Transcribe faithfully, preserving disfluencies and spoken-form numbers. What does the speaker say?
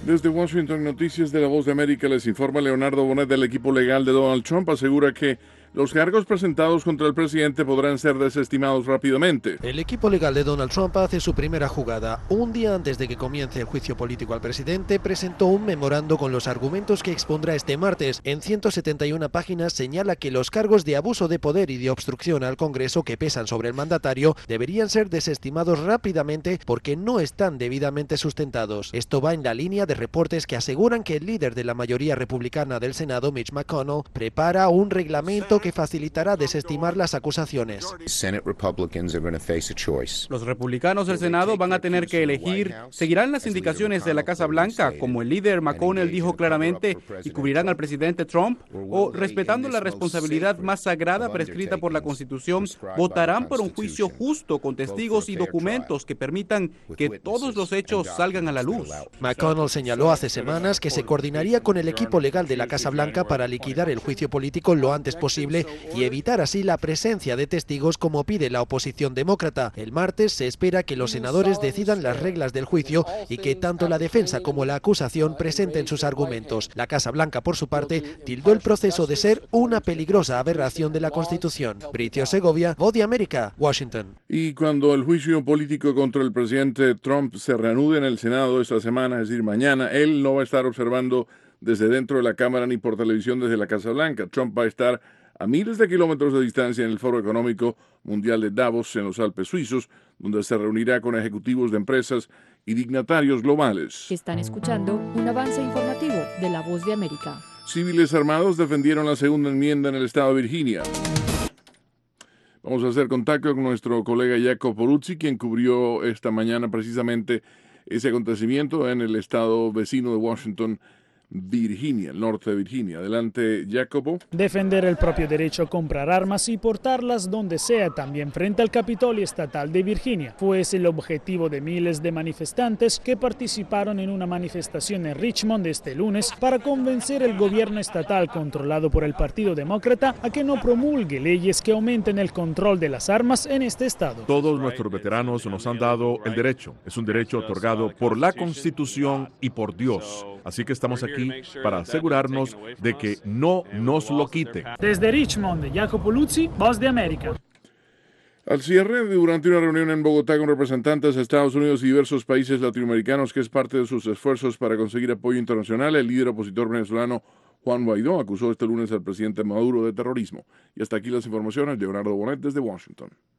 Desde Washington, Noticias de la Voz de América, les informa Leonardo Bonet del equipo legal de Donald Trump. Asegura que los cargos presentados contra el presidente podrán ser desestimados rápidamente. El equipo legal de Donald Trump hace su primera jugada. Un día antes de que comience el juicio político al presidente, presentó un memorando con los argumentos que expondrá este martes. En ciento setenta y una páginas señala que los cargos de abuso de poder y de obstrucción al Congreso que pesan sobre el mandatario deberían ser desestimados rápidamente porque no están debidamente sustentados. Esto va en la línea de reportes que aseguran que el líder de la mayoría republicana del Senado, Mitch McConnell, prepara un reglamento que facilitará desestimar las acusaciones. Los republicanos del Senado van a tener que elegir, seguirán las indicaciones de la Casa Blanca, como el líder McConnell dijo claramente, y cubrirán al presidente Trump, o respetando la responsabilidad más sagrada prescrita por la Constitución, votarán por un juicio justo con testigos y documentos que permitan que todos los hechos salgan a la luz. McConnell señaló hace semanas que se coordinaría con el equipo legal de la Casa Blanca para liquidar el juicio político lo antes posible y evitar así la presencia de testigos como pide la oposición demócrata. El martes se espera que los senadores decidan las reglas del juicio y que tanto la defensa como la acusación presenten sus argumentos. La Casa Blanca, por su parte, tildó el proceso de ser una peligrosa aberración de la Constitución. Britio Segovia, Voz de América, Washington. Y cuando el juicio político contra el presidente Trump se reanude en el Senado esta semana, es decir, mañana, él no va a estar observando desde dentro de la Cámara ni por televisión desde la Casa Blanca. Trump va a estar a miles de kilómetros de distancia en el Foro Económico Mundial de Davos, en los Alpes suizos, donde se reunirá con ejecutivos de empresas y dignatarios globales. Están escuchando un avance informativo de La Voz de América. Civiles armados defendieron la segunda enmienda en el estado de Virginia. Vamos a hacer contacto con nuestro colega Jacopo Poluzzi, quien cubrió esta mañana precisamente ese acontecimiento en el estado vecino de Washington, Virginia, el norte de Virginia. Adelante, Jacopo. Defender el propio derecho a comprar armas y portarlas donde sea, también frente al Capitolio Estatal de Virginia. Fue ese el objetivo de miles de manifestantes que participaron en una manifestación en Richmond este lunes para convencer al gobierno estatal controlado por el Partido Demócrata a que no promulgue leyes que aumenten el control de las armas en este estado. Todos nuestros veteranos nos han dado el derecho. Es un derecho otorgado por la Constitución y por Dios. Así que estamos aquí para asegurarnos de que no nos lo quite. Desde Richmond, Jacopo Poluzzi, Voz de América. Al cierre, durante una reunión en Bogotá con representantes de Estados Unidos y diversos países latinoamericanos, que es parte de sus esfuerzos para conseguir apoyo internacional, el líder opositor venezolano Juan Guaidó acusó este lunes al presidente Maduro de terrorismo. Y hasta aquí las informaciones. Leonardo Bonet desde Washington.